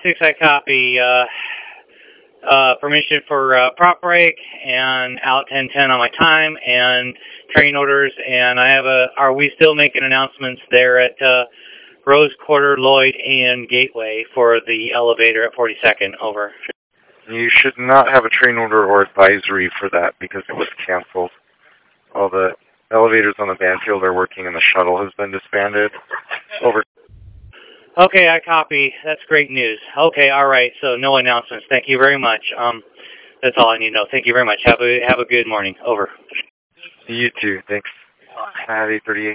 36, I copy. Permission for prop break and out 10:10 on my time and train orders. And I have are we still making announcements there at Rose Quarter, Lloyd, and Gateway for the elevator at 42nd? Over. You should not have a train order or advisory for that because it was canceled. All the elevators on the Banfield are working and the shuttle has been disbanded. Over. Okay, I copy. That's great news. Okay, all right. So no announcements. Thank you very much. That's all I need to know. Thank you very much. Have a good morning. Over. You too. Thanks. At 8:38.